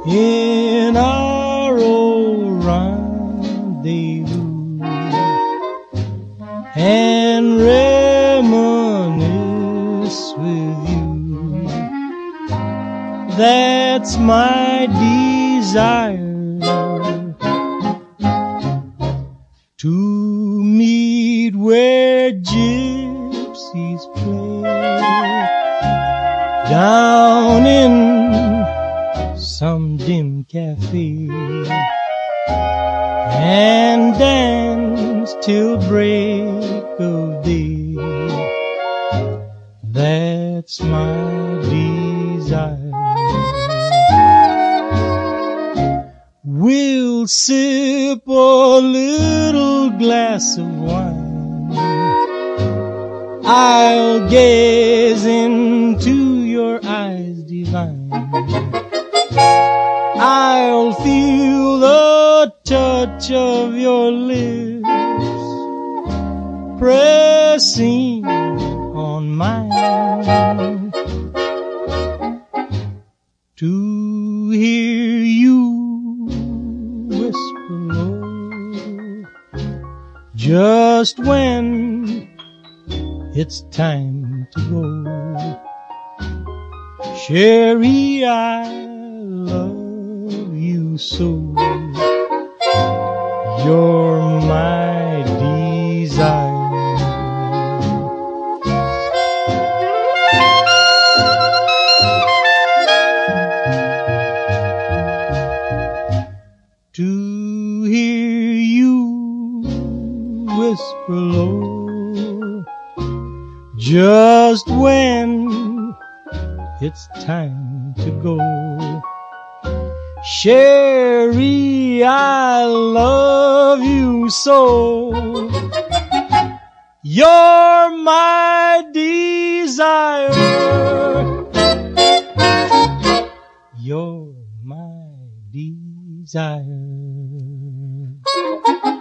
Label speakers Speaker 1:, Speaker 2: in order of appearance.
Speaker 1: in our old rendezvous and reminisce with you. That's my desire, to meet where gypsies play, down in some dim cafe, and dance till break of day. That's my desire. We'll sip a little glass of wine, I'll gaze into your eyes divine, I'll feel the touch of your lips pressing on mine, to hear you whisper low just when it's time to go. Sherry, I love you so. You're my desire. To hear you whisper low just when it's time to go. Sherry, I love you so. You're my desire. You're my desire.